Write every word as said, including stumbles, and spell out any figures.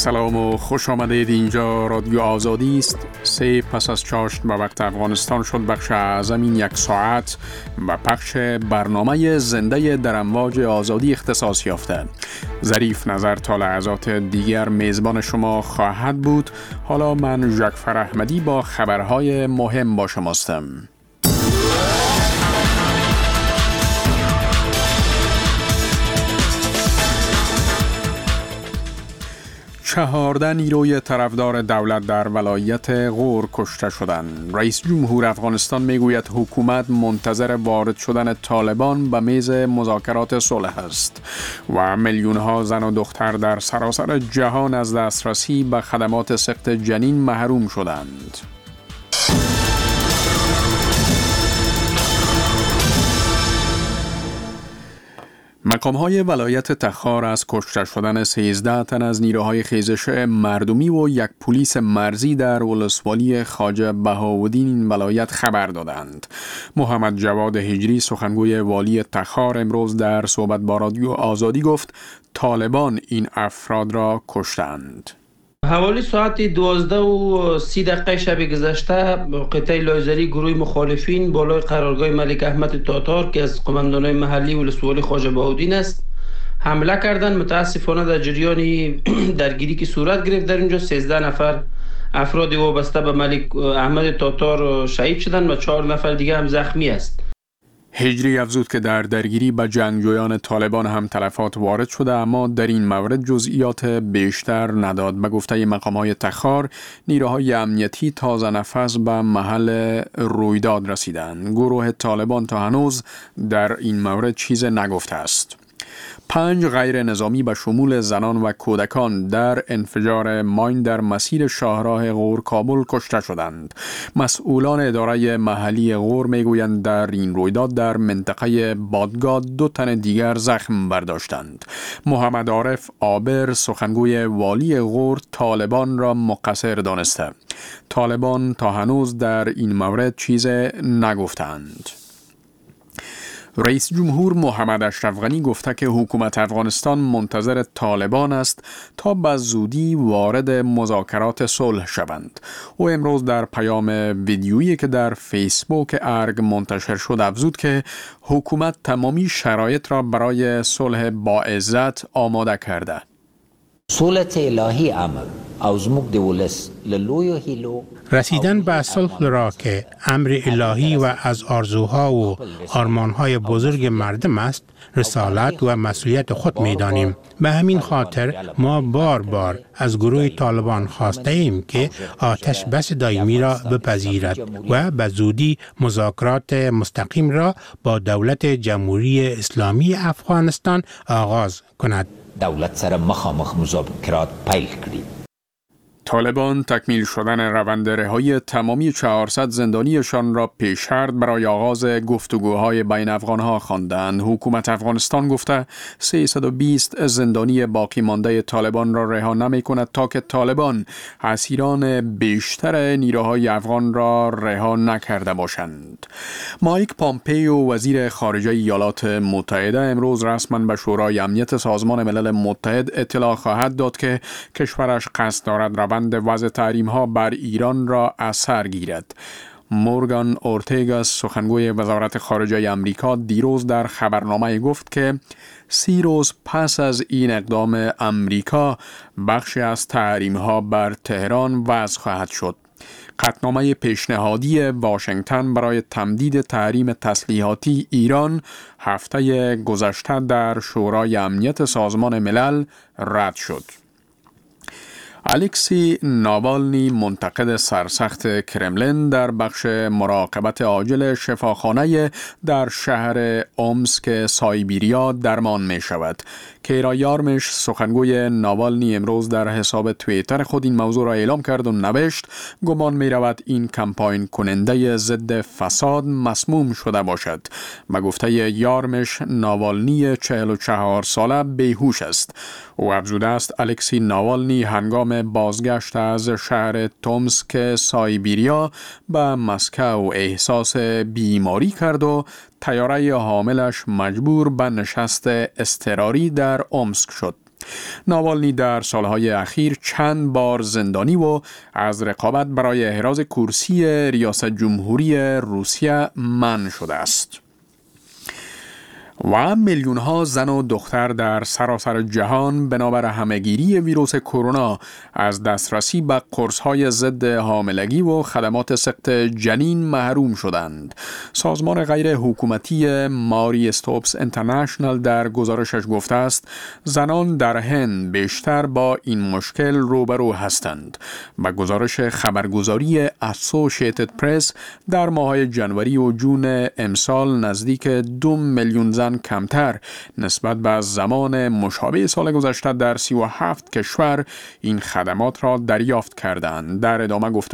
سلام و خوش آمدید. اینجا رادیو آزادی است. سه پس از چاشت به وقت افغانستان شد بخش اعظم این یک ساعت و پخش برنامه زنده در امواج آزادی اختصاص یافته. ظریف نظر تا لحظات دیگر میزبان شما خواهد بود. حالا من جعفر احمدی با خبرهای مهم با شماستم. چهارده نیروی طرفدار دولت در ولایت غور کشته شدند. رئیس جمهور افغانستان میگوید حکومت منتظر وارد شدن طالبان به میز مذاکرات صلح است و میلیون ها زن و دختر در سراسر جهان از دسترسی به خدمات سقط جنین محروم شدند. مقام‌های ولایت تخار از کشته شدن سیزده تن از نیروهای خیزش مردمی و یک پلیس مرزی در ولسوالی خواجه بهاءالدین این ولایت خبر دادند. محمد جواد هجری سخنگوی والی تخار امروز در صحبت با رادیو آزادی گفت طالبان این افراد را کشتند. حوالی ساعت دوازده و سی دقیقه شب گذشته قطعه لایزری گروه مخالفین بالای قرارگاه ملک احمد تاتار که از قماندانای محلی ولسوالی خواجه بهاءالدین است حمله کردند. متاسفانه در جریان درگیری که صورت گرفت در اینجا سیزده نفر افراد وابسته به ملک احمد تاتار شهید شدند و چهار نفر دیگه هم زخمی است. هجری افزود که در درگیری به جنگجویان طالبان هم تلفات وارد شده، اما در این مورد جزئیات بیشتر نداد. به گفته مقام‌های تخار نیروهای امنیتی تازه نفس به محل رویداد رسیدند. گروه طالبان تا هنوز در این مورد چیز نگفته است. پنج غیر نظامی به شمول زنان و کودکان در انفجار ماین در مسیر شاهراه غور کابل کشته شدند. مسئولان اداره محلی غور میگویند در این رویداد در منطقه بادگاه دو تن دیگر زخم برداشتند. محمد عارف عابر سخنگوی والی غور طالبان را مقصر دانسته. طالبان تا هنوز در این مورد چیز نگفتند. رئیس جمهور محمد اشرف غنی گفته که حکومت افغانستان منتظر طالبان است تا به زودی وارد مذاکرات صلح شوند. او امروز در پیام ویدیویی که در فیسبوک ارگ منتشر شد افزود که حکومت تمامی شرایط را برای صلح با عزت آماده کرده. صلح الهی عمل از مک دولس للویو هیلو رسیدن به صلح را که امر الهی و از آرزوها و آرمانهای بزرگ مردم است رسالت و مسئولیت خود می دانیم. به همین خاطر ما بار بار از گروه طالبان خواسته ایم که آتش بس دائمی را بپذیرد و به زودی مذاکرات مستقیم را با دولت جمهوری اسلامی افغانستان آغاز کند. دولت سره مخامخ مذاکرات پیل کړي. طالبان تکمیل شدن روند رهایی تمامی چهارصد زندانیشان را پیش‌شرط برای آغاز گفتگوهای بین افغانها خواندند. حکومت افغانستان گفته سیصد و بیست زندانی باقی مانده طالبان را رها نمی‌کند تا که طالبان اسیران بیشتر نیروهای افغان را رها نکرده باشند. مایک پامپیو وزیر خارجه ایالات متحده امروز رسما به شورای امنیت سازمان ملل متحد اطلاع خواهد داد که کشورش قصد دارد روند وضع تحریم ها بر ایران را اثر گیرد. مورگان اورتگا سخنگوی وزارت خارجه امریکا دیروز در خبرنامه گفت که سی روز پس از این اقدام امریکا بخشی از تحریم ها بر تهران وضع خواهد شد. قطعنامه پیشنهادی واشنگتن برای تمدید تحریم تسلیحاتی ایران هفته گذشته در شورای امنیت سازمان ملل رد شد. الکسی ناوالنی منتقد سرسخت کرملین در بخش مراقبت عاجل شفاخانه در شهر اومسک سایبیریا درمان می شود. کیرا یارمش سخنگوی ناوالنی امروز در حساب توییتر خود این موضوع را اعلام کرد و نوشت گمان می رود این کمپاین کننده ضد فساد مسموم شده باشد. به گفته یارمش ناوالنی چهل و چهار ساله بیهوش است. او افزوده است الکسی ناوالنی هنگام بازگشت از شهر تومسک سایبیریا به مسکو احساس بیماری کرد و طیاره حاملش مجبور به نشست اضطراری در اومسک شد. ناوالنی در سالهای اخیر چند بار زندانی و از رقابت برای احراز کرسی ریاست جمهوری روسیه منع شده است. و میلیون ها زن و دختر در سراسر جهان بنابر همهگیری ویروس کرونا از دسترسی به قرص‌های ضد حاملگی و خدمات سقط جنین محروم شدند. سازمان غیر حکومتی ماری استوپس انترنشنال در گزارشش گفته است زنان در هند بیشتر با این مشکل روبرو هستند. با گزارش خبرگزاری اسوسییتد پرس در ماه‌های جنوری و جون امسال نزدیک دو میلیون زن کمتر نسبت به زمان مشابه سال گذشته در سی و هفت کشور این خدمات را دریافت کردند. در ادامه گفته